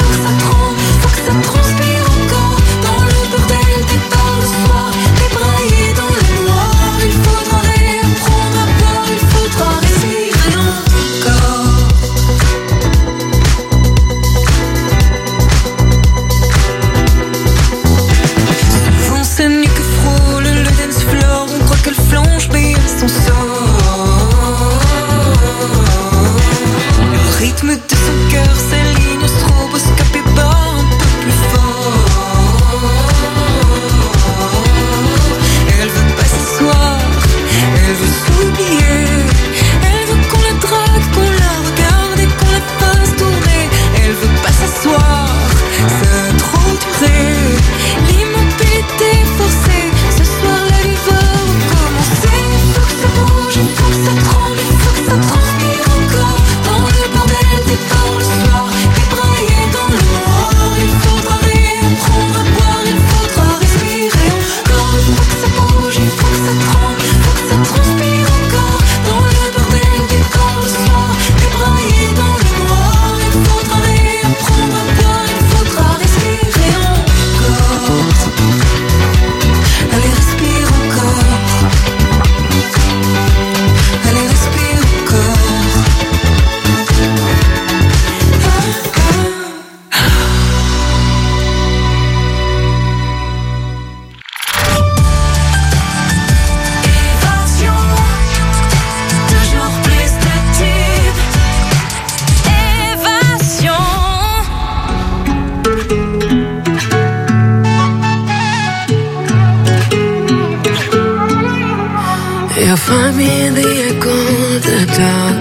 Find me in the echo of the dark,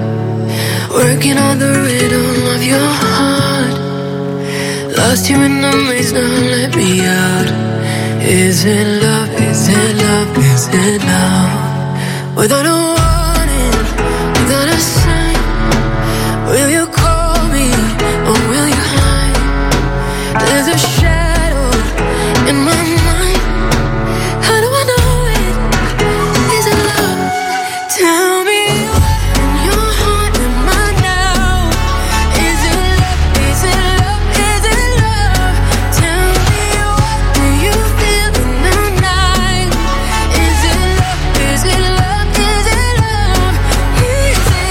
working on the rhythm of your heart. Lost you in the maze, now let me out. Is it love, is it love, is it love? Without a warning, without a sign, will you call me or will you hide? There's a shadow in my mind. How do I know it? Is it love? Tell me in your heart, am I now? Is it love? Is it love? Is it love? Tell me what do you feel in the night? Is it love? Is it love? Is it love? Is it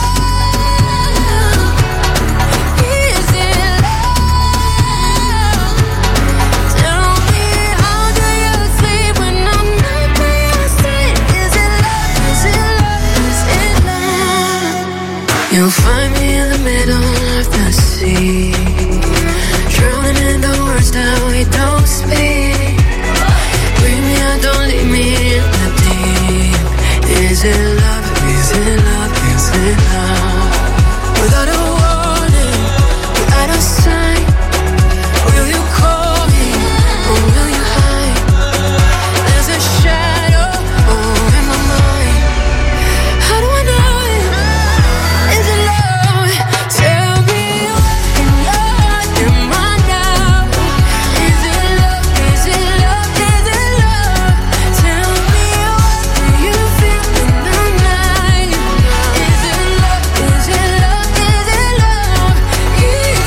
love? Is it love? Tell me how do you sleep when I'm not by your side? Is it love? Is it love? Is it love? You'll find me in the middle of the sea, drowning in the words that we don't speak. Bring me out, don't leave me in the deep. Is it love? Is it love? Is it love? Without a warning, without a sign, will you call me or will you hide? There's a shadow in my mind. How do I know it? Is it love? Tell me what in your heart am I now? Is it love? Is it love? Is it love? Tell me what do you feel in the night? Is it love? Is it love? Is it love? Is it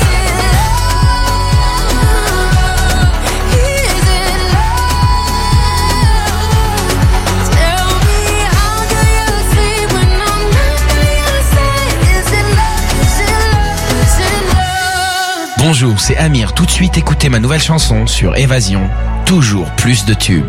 love? Is it love? Tell me how do you sleep when I'm not by your side? Is it love? Is it love? Is it love? Bonjour, c'est Amir. Tout de suite, écoutez ma nouvelle chanson sur Évasion. Toujours plus de tubes.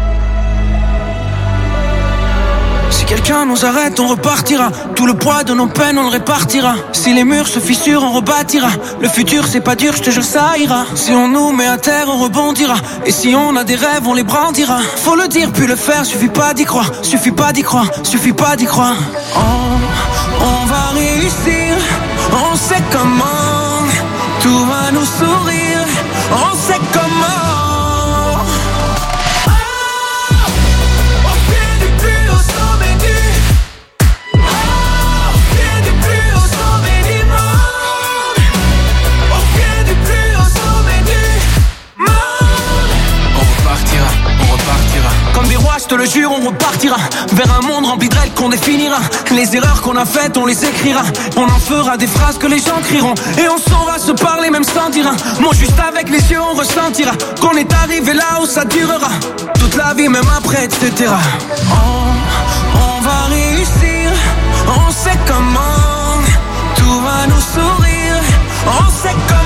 Si quelqu'un nous arrête, on repartira. Tout le poids de nos peines, on le répartira. Si les murs se fissurent, on rebâtira. Le futur, c'est pas dur, je te jure, ça ira. Si on nous met à terre, on rebondira. Et si on a des rêves, on les brandira. Faut le dire, puis le faire, suffit pas d'y croire. Suffit pas d'y croire, suffit pas d'y croire. On va réussir, on sait comment. Tout va nous sourire, on sait comment. Au pied du plus haut sommet du. Au pied du plus haut sommet du monde. Au pied du plus haut sommet du monde. On repartira, on repartira. Comme des rois, je te le le jure, on repartira vers un monde rempli de règles qu'on définira. Les erreurs qu'on a faites, on les écrira. On en fera des phrases que les gens crieront. Et on saura se parler même sans dire un mot. Juste avec les yeux, on ressentira qu'on est arrivé là où ça durera toute la vie, même après, etc. On va réussir, on sait comment. Tout va nous sourire, on sait comment.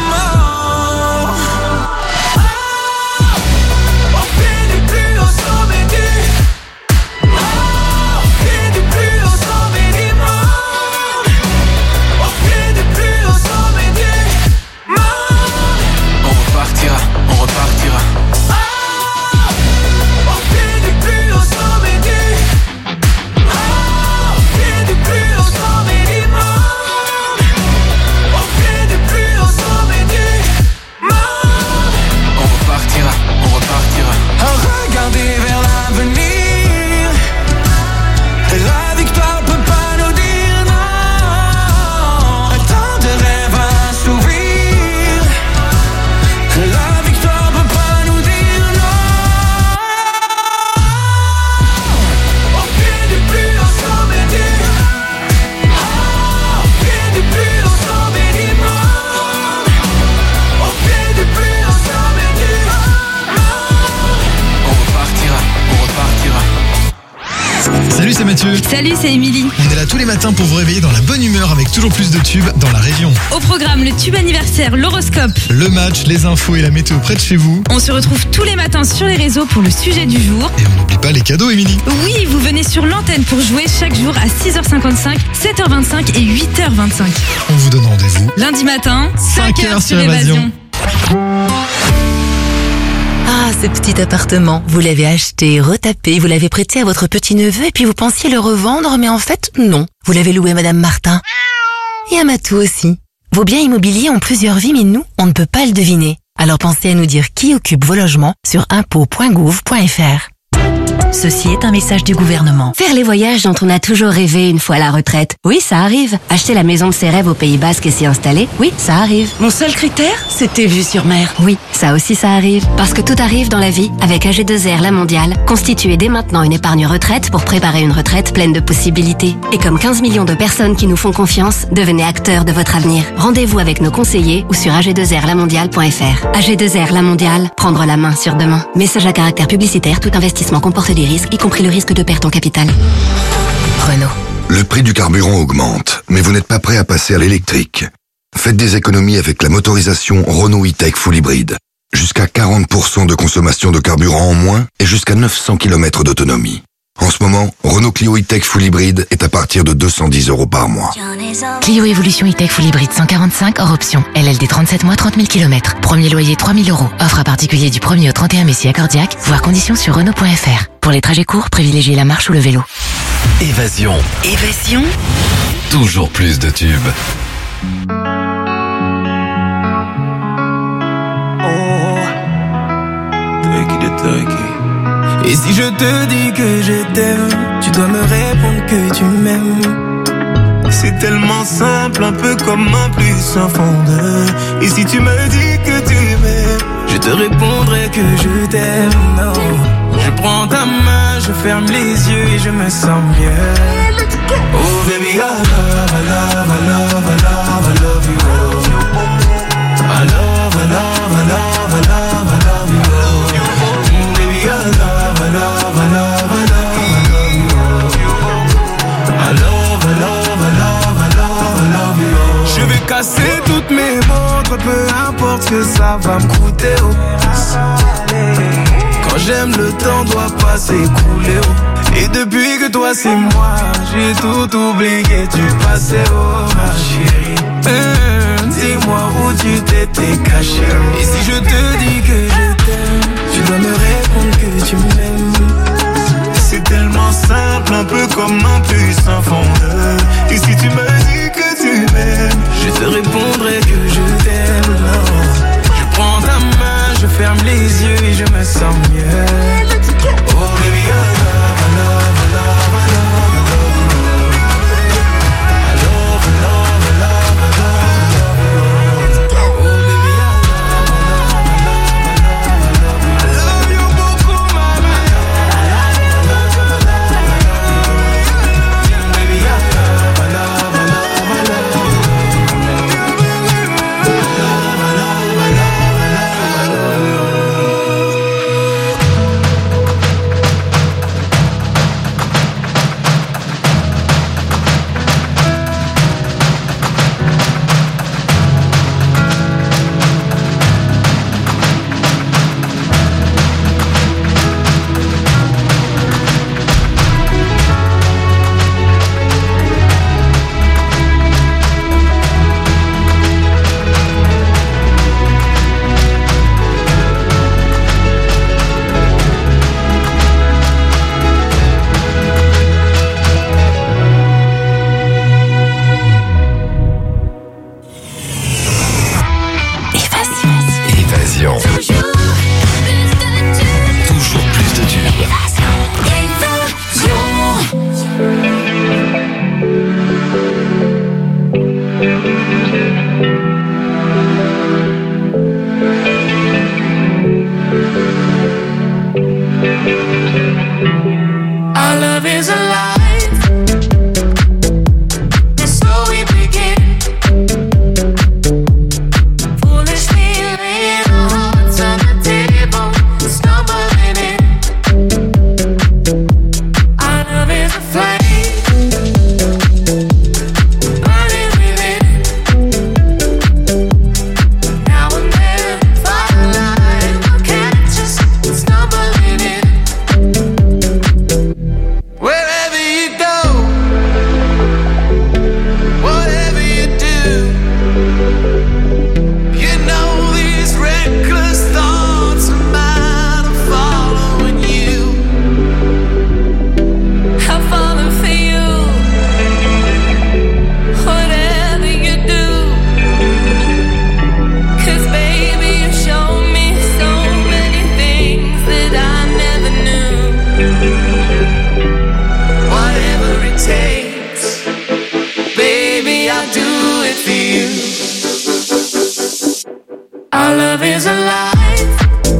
Salut, c'est Mathieu. Salut, c'est Émilie. On est là tous les matins pour vous réveiller dans la bonne humeur avec toujours plus de tubes dans la région. Au programme, le tube anniversaire, l'horoscope, Le match, les infos et la météo près de chez vous. On se retrouve tous les matins sur les réseaux pour le sujet du jour. Et on n'oublie pas les cadeaux, Émilie. Oui, vous venez sur l'antenne pour jouer chaque jour à 6h55, 7h25 et 8h25. On vous donne rendez-vous Lundi matin, 5h sur Évasion. Ah, ce petit appartement, vous l'avez acheté, retapé, vous l'avez prêté à votre petit-neveu et puis vous pensiez le revendre, mais en fait, non. Vous l'avez loué à Madame Martin. Et à Matou aussi. Vos biens immobiliers ont plusieurs vies, mais nous, on ne peut pas le deviner. Alors pensez à nous dire qui occupe vos logements sur impôts.gouv.fr. Ceci est un message du gouvernement. Faire les voyages dont on a toujours rêvé une fois à la retraite. Oui, ça arrive. Acheter la maison de ses rêves au Pays Basque et s'y installer. Oui, ça arrive. Mon seul critère, c'était vue sur mer. Oui, ça aussi ça arrive. Parce que tout arrive dans la vie. Avec AG2R La Mondiale, constituez dès maintenant une épargne retraite pour préparer une retraite pleine de possibilités. Et comme 15 millions de personnes qui nous font confiance, devenez acteurs de votre avenir. Rendez-vous avec nos conseillers ou sur ag2rlamondiale.fr. AG2R La Mondiale, prendre la main sur demain. Message à caractère publicitaire, tout investissement comporte des risques, y compris le risque de perte en capital. Renault. Le prix du carburant augmente, mais vous n'êtes pas prêt à passer à l'électrique. Faites des économies avec la motorisation Renault E-Tech Full Hybrid. Jusqu'à 40% de consommation de carburant en moins et jusqu'à 900 km d'autonomie. En ce moment, Renault Clio E-Tech Full Hybrid est à partir de 210 € par mois. Clio Evolution E-Tech Full Hybrid 145 hors option. LLD 37 mois 30 000 km. Premier loyer 3 000 €. Offre à particulier du 1er au 31 mai si accordiaque. Voir conditions sur Renault.fr. Pour les trajets courts, privilégiez la marche ou le vélo. Évasion. Évasion. Toujours plus de tubes. Et si je te dis que je t'aime, tu dois me répondre que tu m'aimes. C'est tellement simple, un peu comme un plus sans fondeur. Et si tu me dis que tu m'aimes, je te répondrai que je t'aime. Non, je prends ta main, je ferme les yeux et je me sens mieux. Oh baby, I love, I love, I love, I love, I love you. I love, I love, I love, I love, I love you. Baby, I love, I love, I love, I love, I love you. I love, I love, I love, I love, I love you. Je vais casser toutes mes montres, peu importe ce que ça va me coûter. Quand j'aime, le temps doit pas s'écouler. Et depuis que toi c'est moi, j'ai tout oublié, tu passais ma chérie. Dis-moi où tu t'étais caché. Et si je te dis que je t'aime, tu dois me répondre que tu m'aimes. C'est tellement simple, un peu comme un plus sans fondeur. Et si tu me dis que tu m'aimes, je te répondrai que je t'aime. Je prends ta main, je ferme les yeux et je me sens mieux. Oh baby, I love, I love, I love, I love, I love you. I love, I love, I love, I love, I love you. Oh baby, I love, I love, I love, I love, I love you beaucoup, mama. I love, I love, love is alive.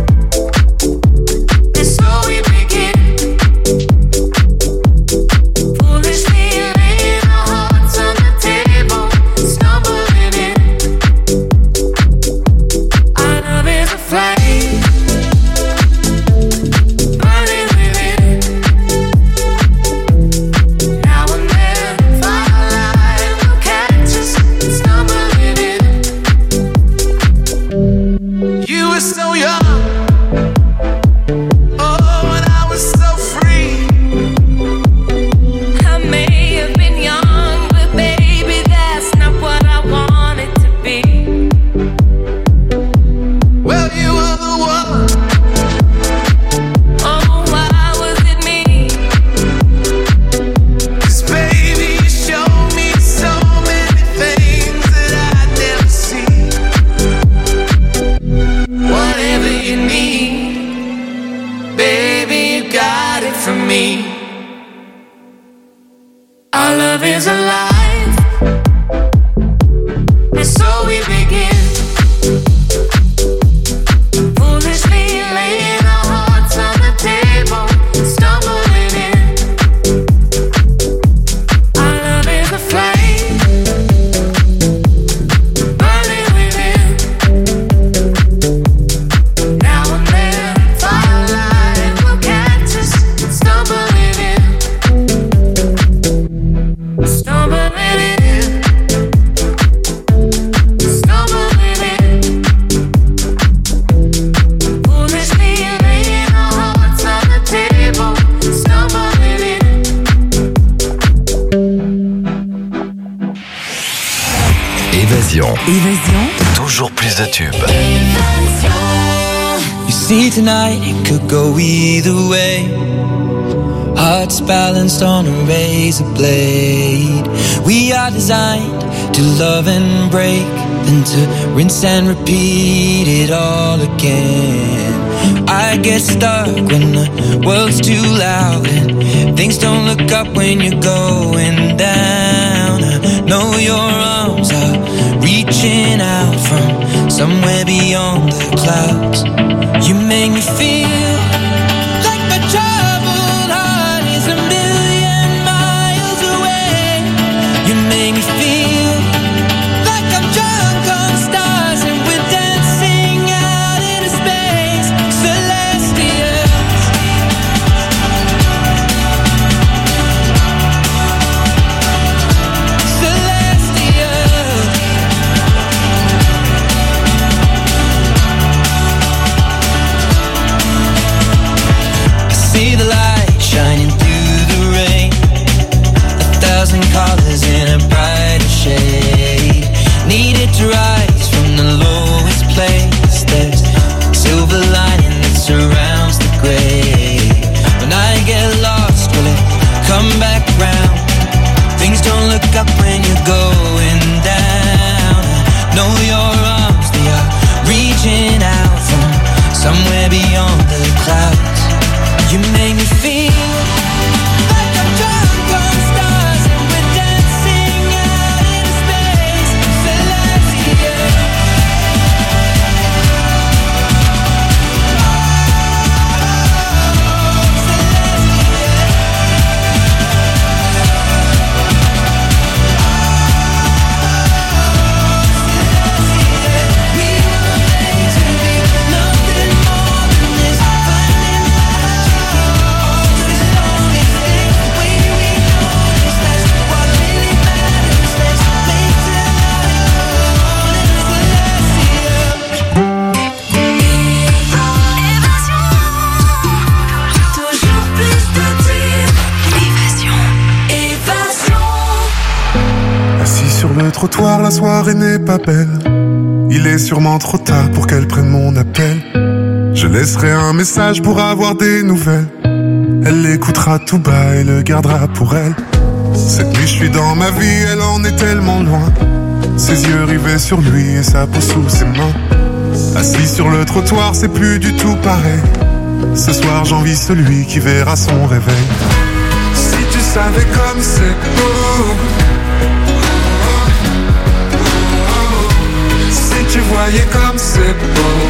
And so we begin. Foolishly laying our hearts on the table, stumbling in. Our love is a flame, burning within. Now and then, firelight will catch us, stumbling in. You were so young, oh, and I was so free. I may have been young, but baby, that's not what I wanted to be. Well, you were the one. Oh, why was it me? 'Cause baby, you showed me so many things that I'd never seen. Whatever you need, baby, you got it from me. Our love is alive, and so we begin. Foolishly laying our hearts on the table, stumbling in. Our love is a flame, burning within. Now and then, firelight will catch us, stumbling in. Stumbling in. Stumbling in. Foolishly laying our hearts on the table, stumbling in. Évasion. Évasion. Toujours plus de tubes. You see tonight it could go either way. Hearts balanced on a razor blade. We are designed to love and break, then to rinse and repeat it all again. I get stuck when the world's too loud and things don't look up when you're going down. I know your arms are reaching out from somewhere beyond the clouds. You make me feel like my troubled heart is a million miles away. You make me feel like I'm drunk on stars and we're dancing out into space, celestial. Celestial. I see the light shining through the rain, 1,000 colors in a brighter shade. Needed to rise from the lowest place. There's silver lining that surrounds the gray. When I get lost, will it come back round? Things don't look up when you're going down. I know your arms, they are reaching out from somewhere beyond the clouds. You make me feel like I'm drunk on stars and we're dancing out into space, celestial. We were made to be nothing more than this, finding magic in all this lonely thing. We know this, that's what really matters. Let's make tonight toujours plus de tirs. Évasion. Assis sur le trottoir, la soirée n'est pas belle. Il est sûrement trop tard pour qu'elle prenne mon appel. Je laisserai un message pour avoir des nouvelles. Elle l'écoutera tout bas et le gardera pour elle. Cette nuit je suis dans ma vie, elle en est tellement loin. Ses yeux rivés sur lui et sa peau sous ses mains. Assis sur le trottoir, c'est plus du tout pareil. Ce soir j'envie celui qui verra son réveil. Si tu savais comme c'est beau, si tu voyais comme c'est beau,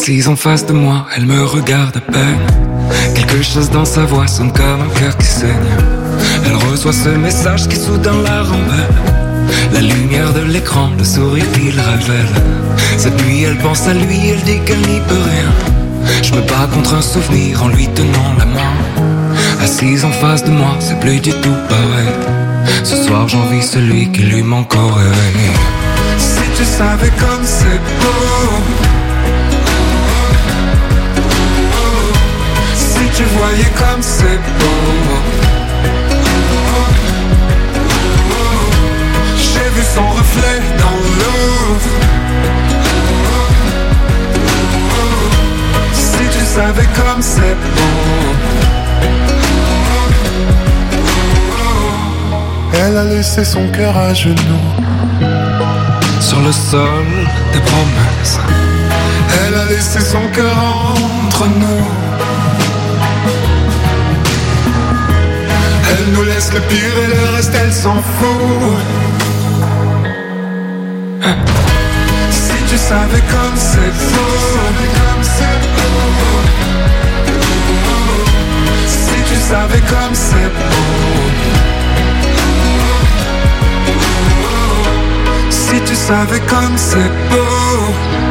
Assise en face de moi, elle me regarde à peine. Quelque chose dans sa voix sonne comme un cœur qui saigne. Elle reçoit ce message qui soudain la rembelle. La lumière de l'écran, le sourire qu'il révèle. Cette nuit elle pense à lui, elle dit qu'elle n'y peut rien. Je me bats contre un souvenir en lui tenant la main. Assise en face de moi, c'est plus du tout pareil. Ce soir j'envie celui qui lui manque au réveil. Si tu savais comme c'est beau, si tu voyais comme c'est beau. J'ai vu son reflet dans l'eau. Si tu savais comme c'est beau. Elle a laissé son cœur à genoux sur le sol des promesses. Elle a laissé son cœur entre nous. Elle nous laisse le pire et le reste elle s'en fout. Si tu savais comme c'est beau. Si tu savais comme c'est beau. Si tu savais comme c'est beau.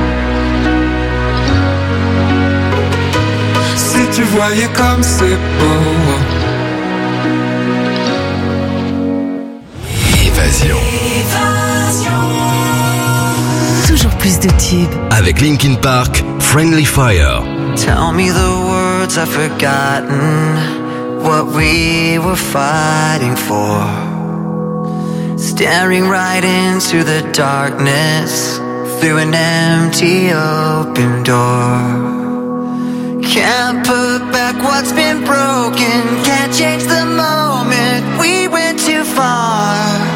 Si tu voyais comme c'est beau. Évasion. Toujours plus de tubes. Avec Linkin Park, Friendly Fire. Tell me the words I've forgotten, what we were fighting for. Staring right into the darkness, through an empty open door. Can't put back what's been broken, can't change the moment, we went too far.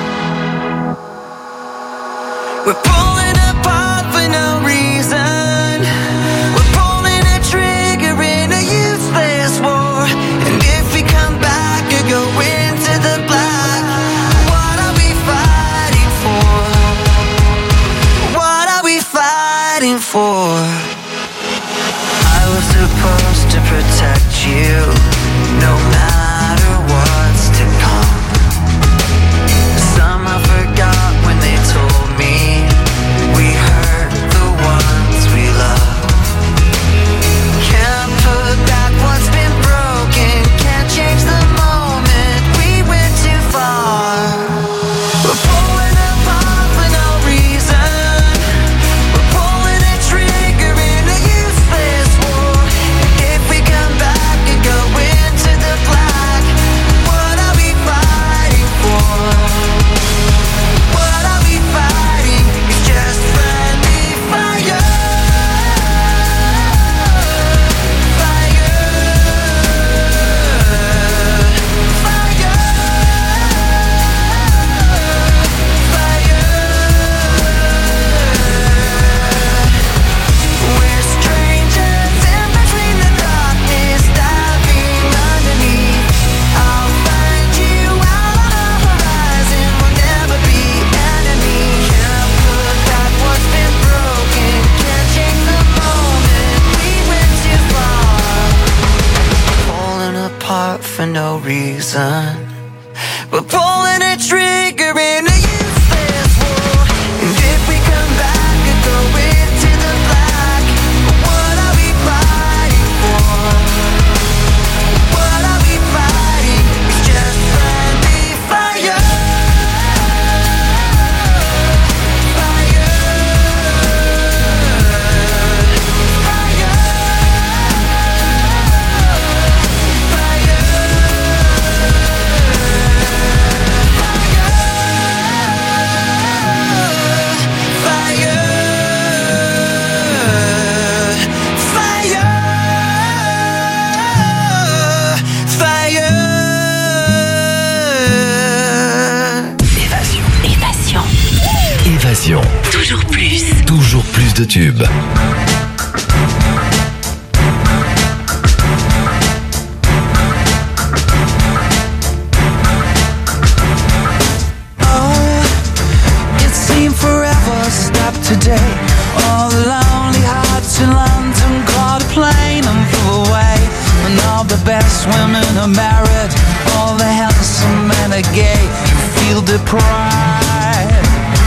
We're pulling apart for no reason. We're pulling a trigger in a useless war. And if we come back or go into the black, what are we fighting for? What are we fighting for? I was supposed to protect you, no matter what's to come. Somehow forgot when they told me we hurt the ones we love. Can't put back what's been broken, can't change the moment, we went too far. We're pulling apart for no reason. We're pulling a trigger in a useless war. If we come back and go into the black, what are we fighting for? What are we fighting? It's just friendly fire. We're strangers in between the darkness, diving underneath. I'll find you out on the horizon, we'll never be enemies. Can't put back what's been broken, can't change the moment, we went too far. Pulling apart for no reason. We're pulling a trigger in a useless war. And if we come back and go into the black, what are we fighting for? What are we fighting? It's just friendly fire. Fire. Évasion. Toujours plus de tubes. It seemed forever stopped today. All the lonely hearts in London best women are married, all the handsome men are gay. You feel deprived.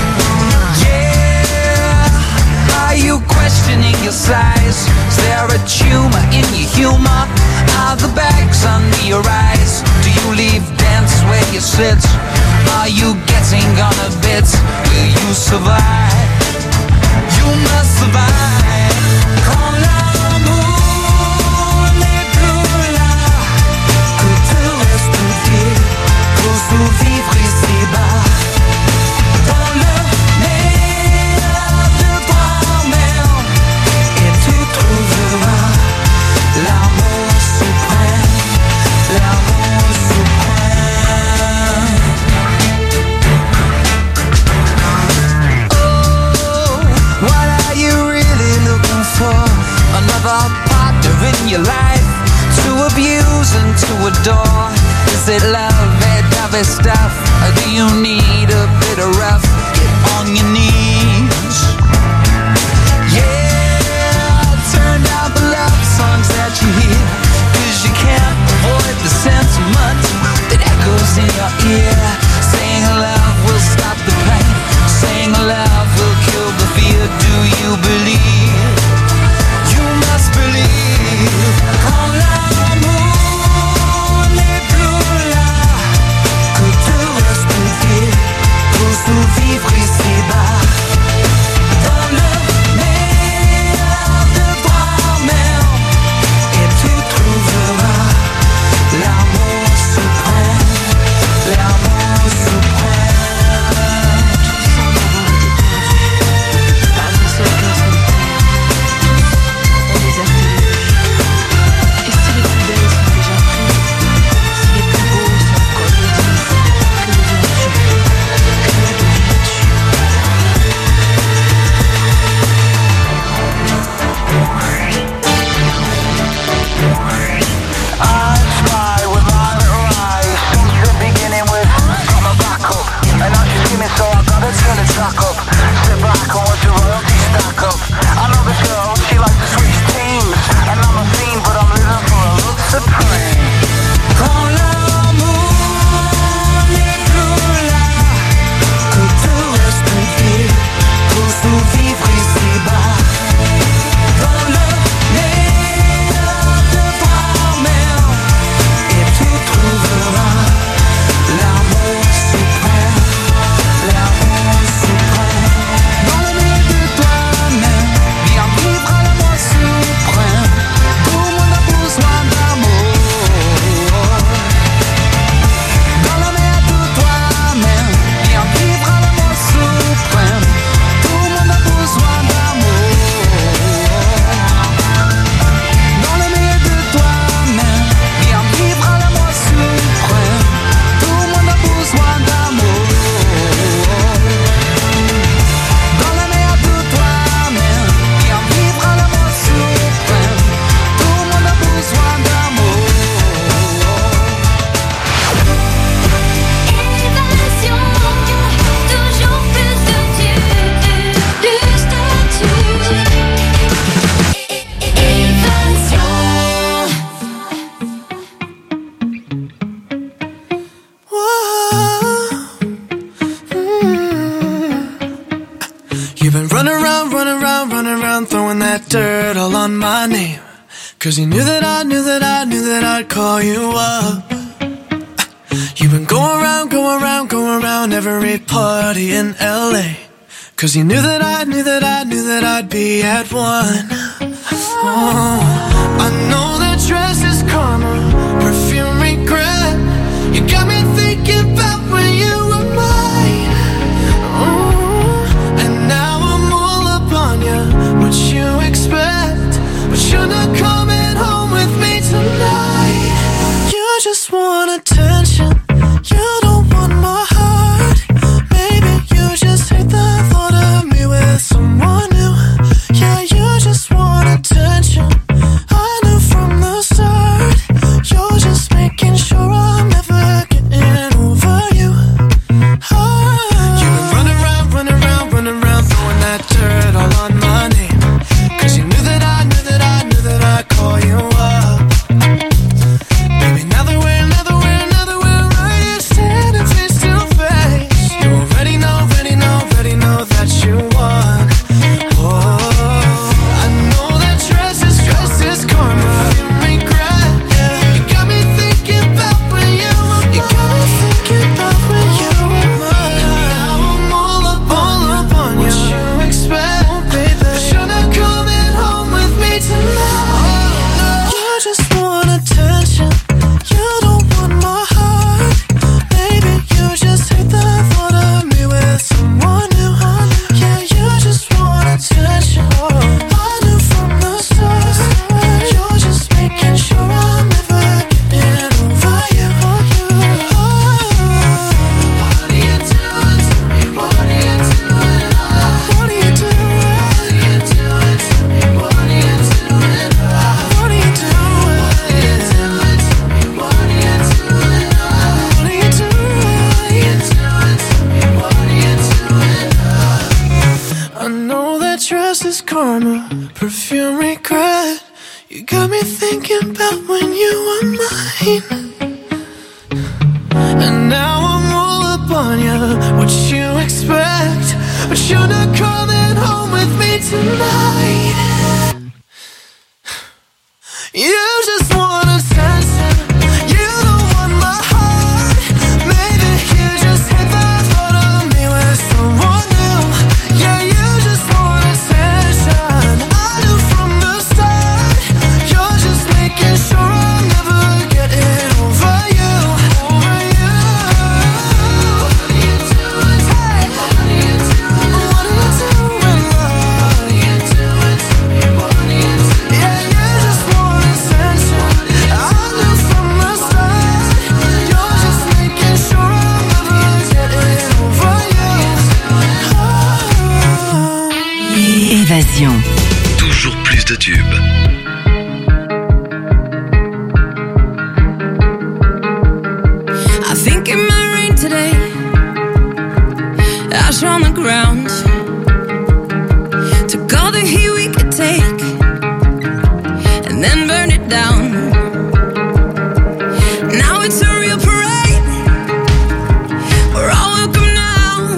Yeah, are you questioning your size? Is there a tumor in your humor? Are the bags under your eyes? Do you leave dance where you sit? Are you getting on a bit? Will you survive? You must survive. Quand l'amour n'est plus là, que te reste-t-il pour survivre ici-bas? Dans le meilleur de toi-même, et tu trouveras l'amour suprême, l'amour suprême. Oh, what are you really looking for? Another partner in your life to abuse and to adore? Is it love, that stuff? Or do you need a bit of rough? Get on your knees. Yeah, turn down the love songs that you hear, 'cause you can't avoid the sentiment that echoes in your ear. Saying love will stop the pain, saying love will kill the fear. Do you believe? You must believe. Quand l'amour n'est plus là, que te reste-t-il pour survivre ici-bas? Dans le meilleur de toi-même, et tu trouveras l'amour suprême, l'amour suprême. Pas un seul garçon de terre, on les a tenus. Et si les plus belles sont déjà prises, si les plus beaux sont comme ils disent, que deviens-tu? Que deviens-tu? I try with my little eyes, since the beginning with coming back up. And now she's screaming, so I gotta turn the track up. Sit back and watch the royalties stack up. I know this girl, she likes to switch teams, and I'm a fiend, but I'm living for a love supreme. Quand l'amour n'est plus là, que te reste-t-il pour survivre ici-bas? Dans le meilleur de toi-même, et tu trouveras l'amour suprême, l'amour suprême. Dans le meilleur de toi-même, viens vivre à l'amour suprême. Tout le monde a besoin d'amour. Dans le meilleur de toi-même, viens vivre à l'amour suprême. Tout le monde a besoin d'amour. Dans le meilleur de toi-même, viens vivre à l'amour suprême. Tout le monde a besoin d'amour. Dans le meilleur de toi-même, viens vivre à l'amour suprême. Tout le monde a besoin d'amour. Évasion, toujours plus de tubes, plus de tubes. Évasion. You've been running around, throwing that dirt all on my name. 'Cause you knew that I'd call you up. You've been going around every party in LA. 'Cause you knew that I'd be at one. Oh, I know that dress is karma, perfume regret. You got me thinking about when you were mine. Oh, and now I'm all up on you. What you expect? But you're not coming home with me tonight. You just want attention. You don't want my heart. Maybe you just hate the thought of me with someone new. Yeah, you just want attention. I knew from the start. You're just making sure I'm never getting over you. know that dress is karma, perfume regret. You got me thinking about when you were mine. And now I'm all up on you, what you expect? But you're not coming home with me tonight. You just want attention, you don't want my heart. Maybe you just hate the thought of me with someone new. Yeah, you just want attention, I knew from the start. You're just making sure I'm never getting over you. Over you. What are you doing? Hey, what are you doing? What are you doing, love? What are you doing to me? What are you doing? Yeah, you just want attention, I knew from the start. You're just making sure I'm never getting over you. Évasion. Toujours plus de tubes. I think it might rain today. Ash on the ground. Took all the heat we could take and then burn it down. Now it's a real parade. We're all welcome now.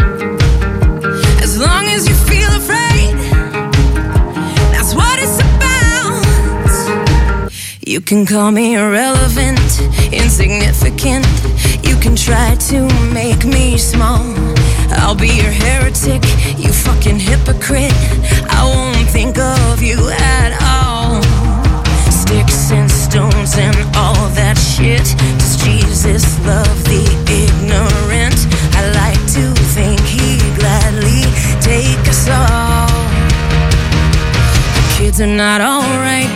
As long as you feel afraid, that's what it's about. You can call me irrelevant, insignificant. You can try to make me small. I'll be your heretic, you fucking hypocrite. I won't think of you at all. Sticks and stones and all that shit. Does Jesus love the ignorant? I like to think he'd gladly take us all. The kids are not alright,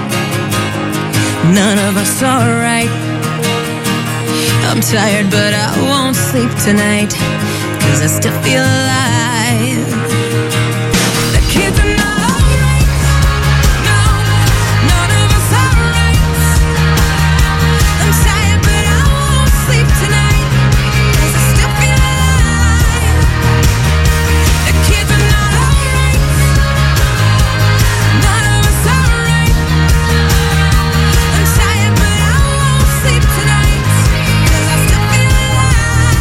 none of us are right. I'm tired but I won't sleep tonight, 'cause I still feel alive. The kids are not alright, no, none of us are right. I'm tired but I won't sleep tonight, 'cause I still feel alive. The kids are not alright, none of us are right. I'm tired but I won't sleep tonight, 'cause I still feel alive.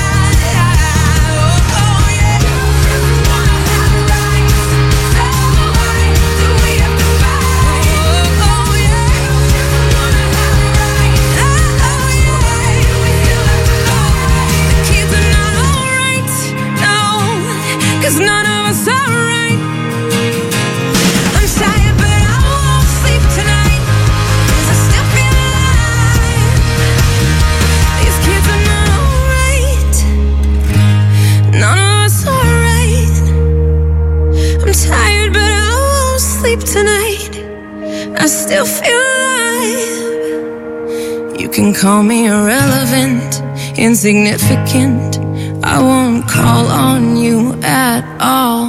Oh yeah. Wanna have rights, so why do we have to fight? Oh yeah. Wanna have rights, oh yeah. We still have to fight. The kids are not alright, no, 'cause none of us are right. I'm tired but I won't sleep tonight, 'cause I still feel alive. These kids are not alright, none of us are right. I'm tired but I won't sleep tonight, I still feel alive. You can call me irrelevant, insignificant. I won't call on you at all.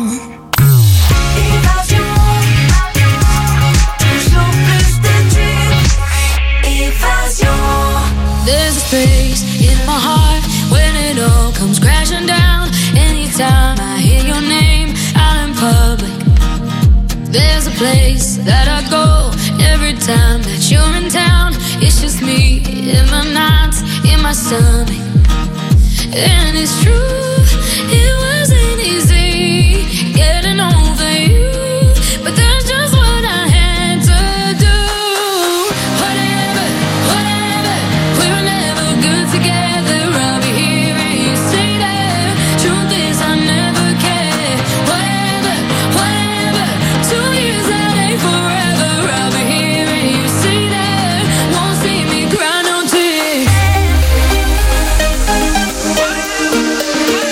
There's a space in my heart when it all comes crashing down. Anytime I hear your name out in public, there's a place that I go every time that you're in town. It's just me in my nights, in my stomach. And it's true, it wasn't easy getting over you, but that's just what I had to do. Whatever, whatever, we were never good together. I'll be here and you stay there. Truth is I never cared. Whatever, whatever, 2 years that ain't forever. I'll be here and you stay there. Won't see me cry no tears.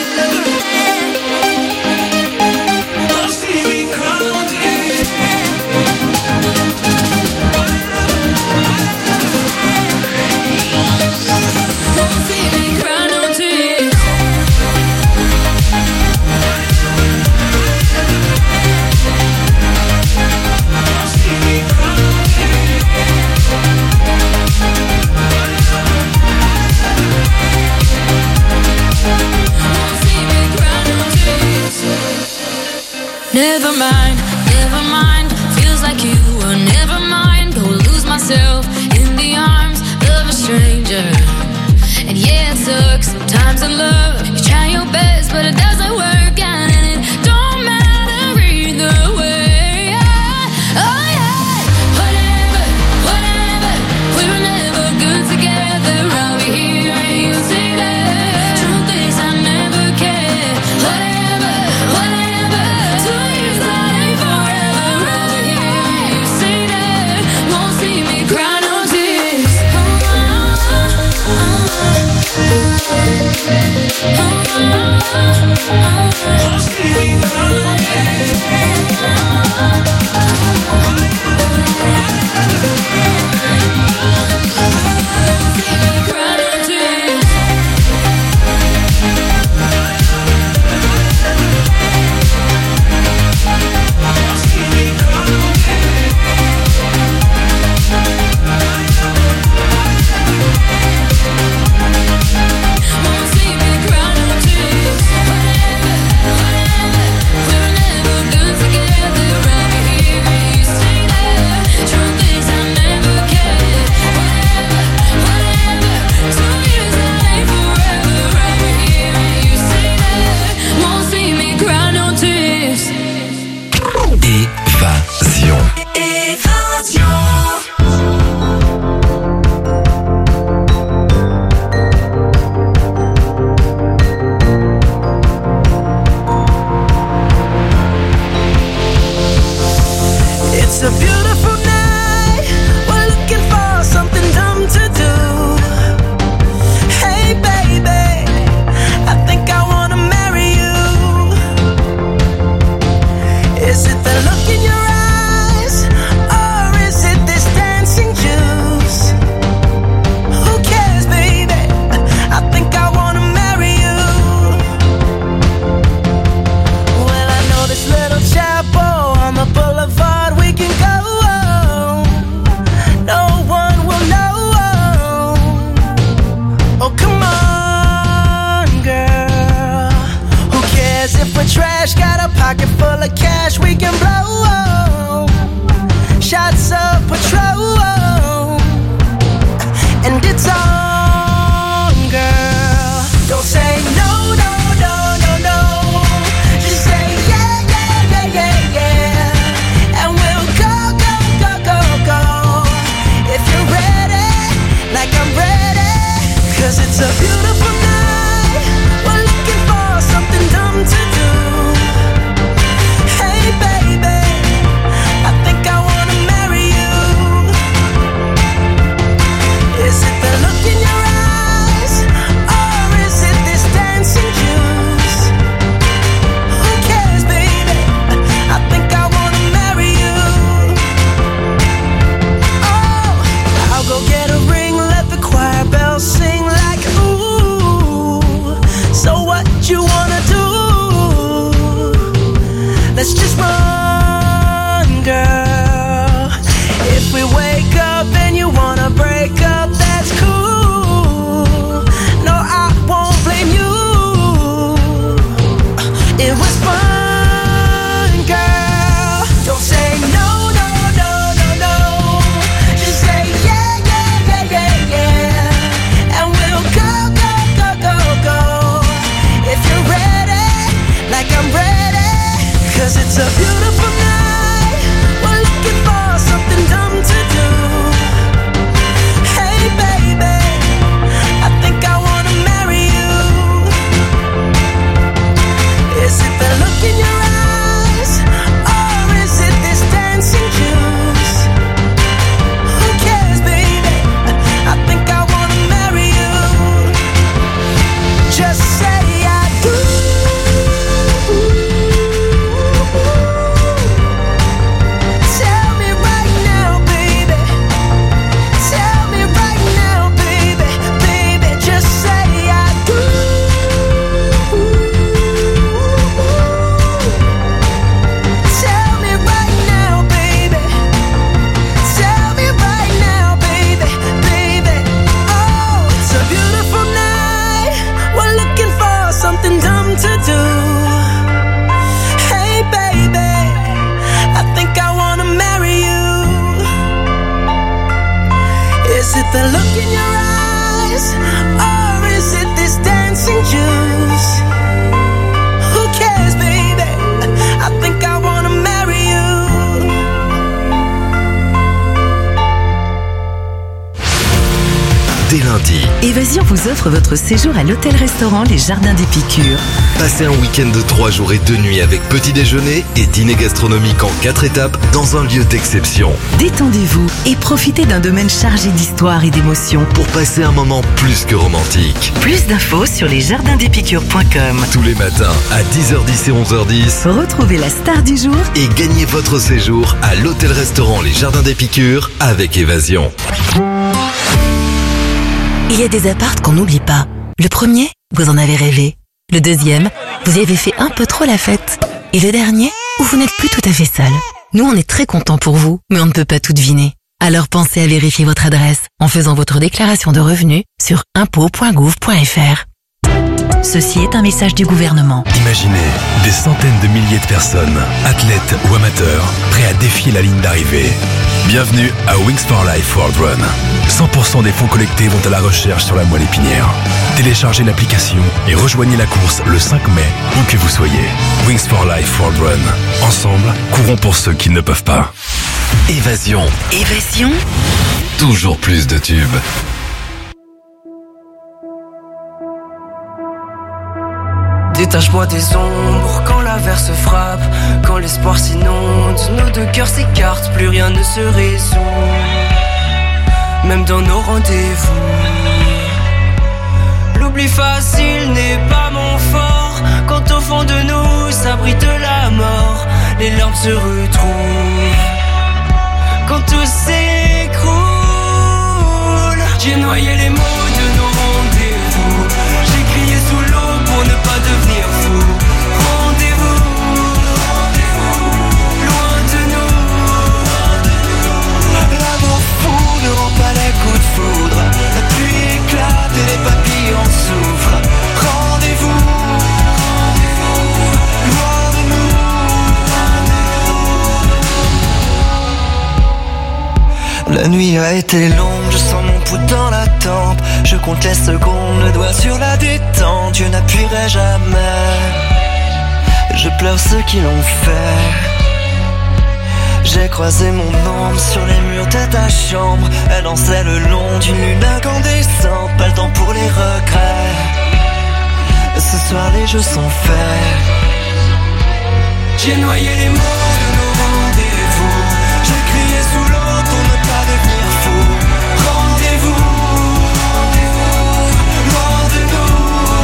Never mind, never mind. Feels like you were never mind. Go lose myself in the arms of a stranger. And yeah, it sucks sometimes in love. You try your best, but it doesn't work, and it don't matter either way. Oh yeah, whatever, whatever. We were never good together. I'll be here and you say that. Truth is, I never cared. Whatever, whatever. 2 years that ain't forever. I'll be here and you say that. Won't see me cry no tears. It's a beautiful night. We're looking for something dumb to do. Hey baby, I think I wanna marry you. Is it the look in your eyes, or is it this dancing juice? Who cares, baby? I think I wanna marry you. Well, I know this little chapel on the boulevard we can go. No one will know. Oh, come on, girl. Who cares if we're trash? Got a pocket full of cash we can blow. Shots of Patrol, and it's on, girl. Don't say no, no, no, no, no. Just say yeah, yeah, yeah, yeah, yeah. And we'll go, go, go, go, go. If you're ready, like I'm ready. 'Cause it's a beautiful night. We're looking for something dumb to do. Hey baby, I think I wanna marry you. Is it the look in your eyes, or is it this dancing juice? Who cares, baby? I think I wanna marry you. Oh, I'll go get a ring, let the choir bells sing like ooh. So what you wanna do? Let's just run, girl. If we wake up and you wanna break up, that's cool. No, I won't blame you. It was fun, girl. Don't say no, no, no, no, no. Just say yeah, yeah, yeah, yeah, yeah. And we'll go, go, go, go, go. If you're ready, like I'm ready. 'Cause it's a beautiful night. We're looking for something dumb to do. Hey baby, I think I wanna marry you. Is it the look in your eyes, or is it this dancing juice? Who cares, baby? I think I wanna marry you. Just say I do. the look in your eyes, or is it this dancing juice? Who cares, baby? I think I wanna marry you. Dès lundi, Évasion vous offre votre séjour à l'hôtel-restaurant Les Jardins des Piqûres. passez un week-end de 3 jours et 2 nuits avec petit déjeuner et dîner gastronomique en 4 étapes dans un lieu d'exception. Détendez-vous et profitez d'un domaine chargé d'histoire et d'émotions. Pour passer un moment plus que romantique. Plus d'infos sur lesjardinspicures.com. Tous les matins à 10h10 et 11h10. Retrouvez la star du jour Et gagnez votre séjour à l'hôtel-restaurant Les Jardins des Piqûres avec Évasion. Il y a des appartes qu'on n'oublie pas. Le premier, vous en avez rêvé. Le deuxième, vous y avez fait un peu trop la fête. Et le dernier, où vous n'êtes plus tout à fait seul. Nous, on est très contents pour vous, mais on ne peut pas tout deviner. Alors pensez à vérifier votre adresse en faisant votre déclaration de revenus sur impôts.gouv.fr. Ceci est un message du gouvernement. Imaginez des centaines de milliers de personnes, athlètes ou amateurs, prêts à défier la ligne d'arrivée. Bienvenue à Wings for Life World Run. 100% des fonds collectés vont à la recherche sur la moelle épinière. Téléchargez l'application et rejoignez la course le 5 mai, où que vous soyez. Wings for Life World Run. Ensemble, courons pour ceux qui ne peuvent pas. Évasion. Évasion. Toujours plus de tubes. Détache-moi des ombres quand l'averse frappe, quand l'espoir s'inonde, nos deux cœurs s'écartent, plus rien ne se résout, même dans nos rendez-vous. L'oubli facile n'est pas mon fort, quand au fond de nous s'abrite la mort, les larmes se retrouvent, quand tout s'écroule. J'ai noyé les mots de nos rendez-vous, j'ai crié sous l'eau pour ne pas devenir fou. Rendez-vous, loin de nous. L'amour fou ne rend pas les coups de foudre, la pluie éclate et les papillons souffrent. Rendez-vous, loin de nous. La nuit a été longue, je sens mon pouls dans la tempe. Je compte les secondes, le doigt sur la détente. Je n'appuierai jamais, je pleure ceux qui l'ont fait. J'ai croisé mon ombre sur les murs de ta chambre. Elle dansait le long d'une lune incandescente. Pas le temps pour les regrets, ce soir les jeux sont faits. J'ai noyé les mots de nos rendez-vous, j'ai crié sous l'eau pour ne pas devenir fou. Rendez-vous, loin de nous.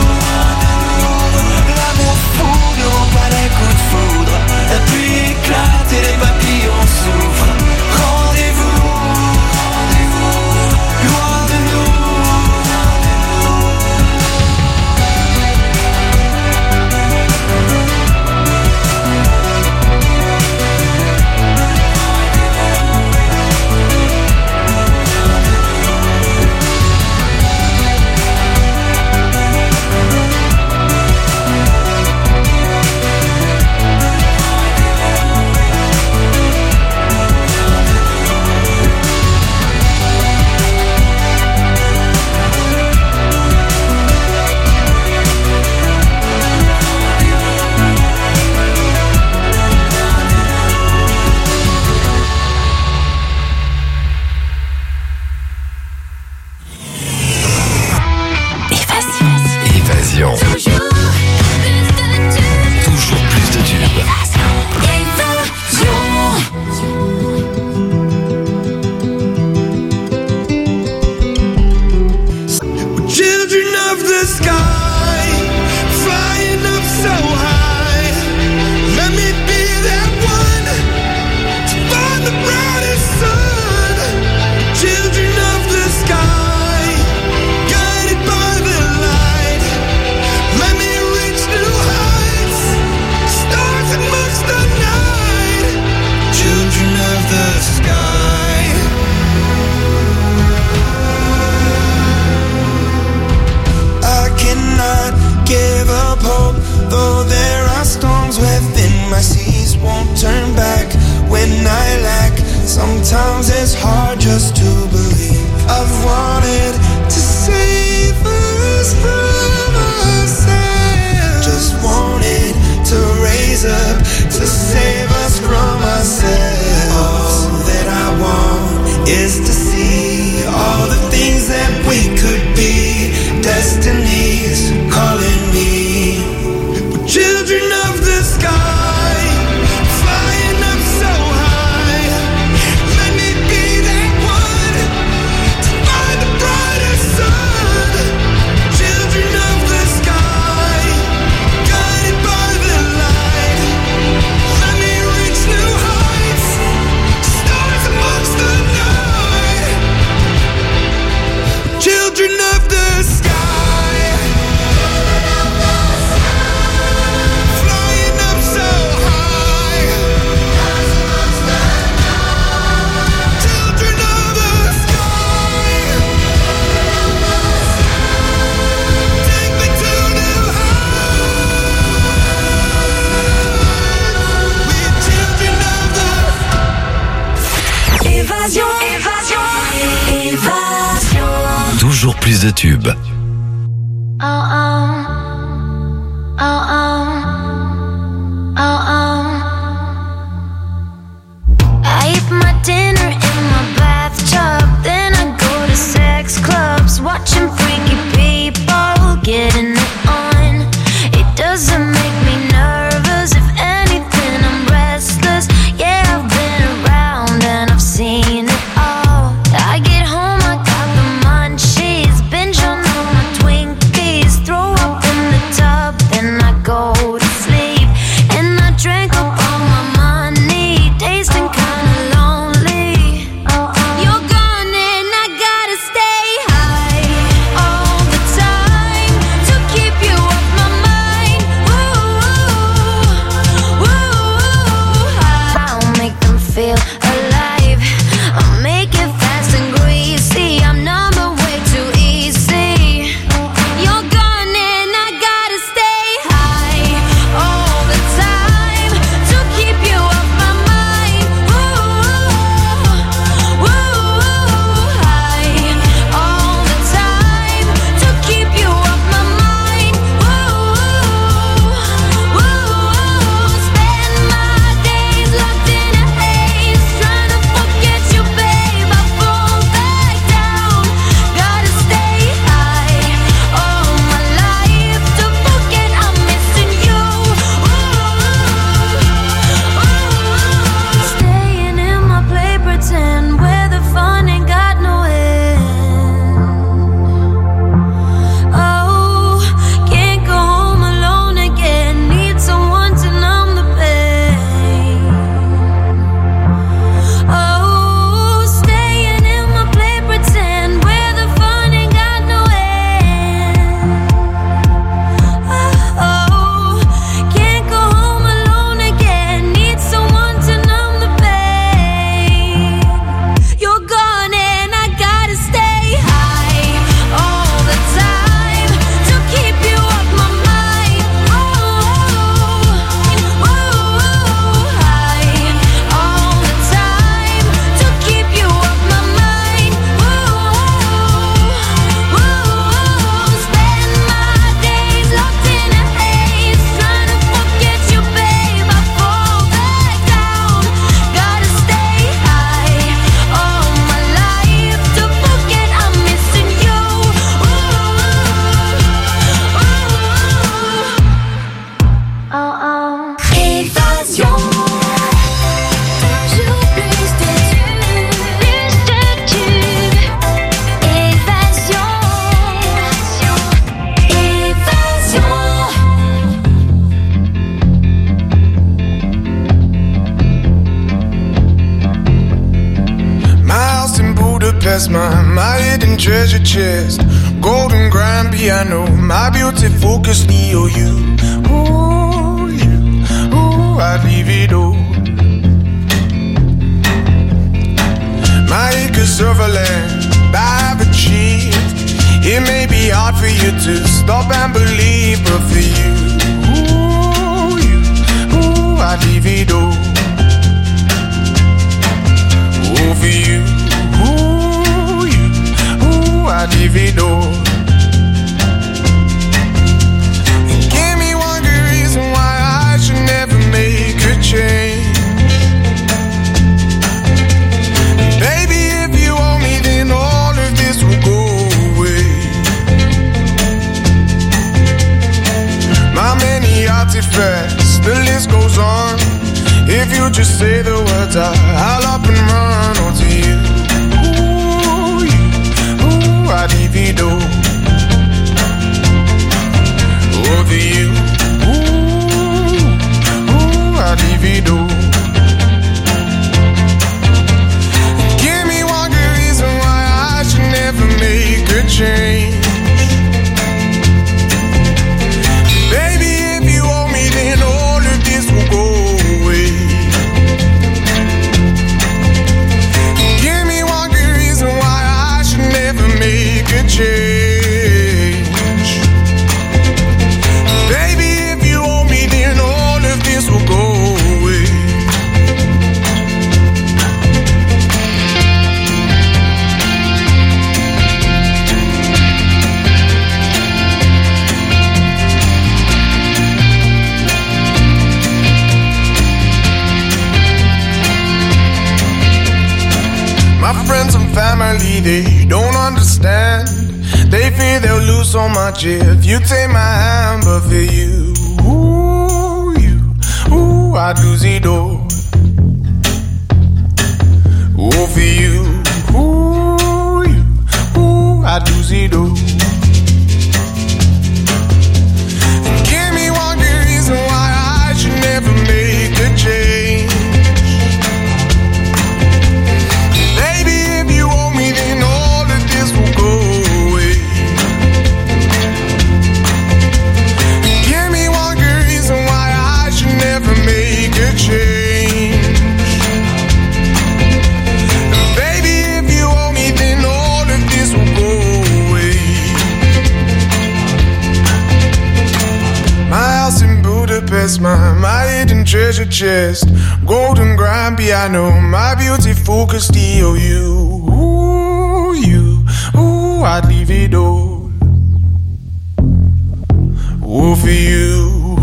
L'amour fou ne rend pas les coups de foudre, la pluie éclate et les papillons souffrent. Rendez-vous, loin de nous. plus de tubes. I eat my dinner in my bathtub, then I go to sex clubs, watching freaky people getting it on. It doesn't make me nervous, if anything I'm restless. Yeah, I've been around and I've seen it all. I get home, I got the munchies, binge on all my Twinkies, throw up in the tub, then I go to sleep. And I drank up all my money, tasting kinda lonely. You're gone and I gotta stay high all the time to keep you off my mind. Ooh, I'll make them feel alive. I'll make it fast and greasy. I'm number way too easy. You're gone and I gotta stay high all the time to keep you off my mind. High all the time to keep you off my mind. Spend my days locked in a haze, trying to forget you, babe. I fall back down. Gotta stay high all my life to forget I'm missing you. Staying in my play pretend, where the fun ain't got no end. Oh, can't go home alone again, need someone to numb the pain. Oh, staying in my play pretend, where the fun ain't got no end. Oh, can't go home alone again, need someone to numb the pain. You're gone and I gotta stay high all the time to keep you off my mind. High all the time to keep you off my mind. Spend my days locked in a haze, trying to forget you, babe. I fall back down. Gotta stay high all my life to forget I'm missing you. Évasion. Toujours plus de tubes. Évasion. Évasion. My house in Budapest, my hidden treasure chest, golden grand piano, my beauty focus EOU. Ooh, I'd leave it all. My acres of land I've achieved. It may be hard for you to stop and believe, but for you, I'd leave it all. Oh, for you, I'd leave it all. Give me one good reason why I should never make a change. Baby, if you owe me, then all of this will go away. My many artifacts, the list goes on. If you just say the words, I'll up and run onto you. I'd leave it all. Over you. I'd leave it all. Give me one good reason why I should never make a change. Baby, if you owe me, then all of this will go away. Give me one good reason why I should never make a change. maybe they don't understand. They fear they'll lose so much if you take my hand, but for you, I'd lose it all. Oh, for you, I'd lose it all. Give me one good reason why I should never make a change. Baby, if you owe me, then all of this will go away. Give me one good reason why I should never make a change. Baby, if you owe me, then all of this will go away. My house in Budapest, my hidden treasure chest, golden grand piano, my beautiful Castillo. I'd leave it all. Oh, for you,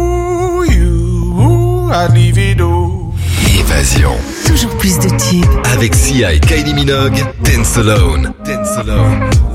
I'd leave it all. Évasion. Toujours plus de tubes. Avec Sia et Kylie Minogue, Dance Alone. Dance Alone.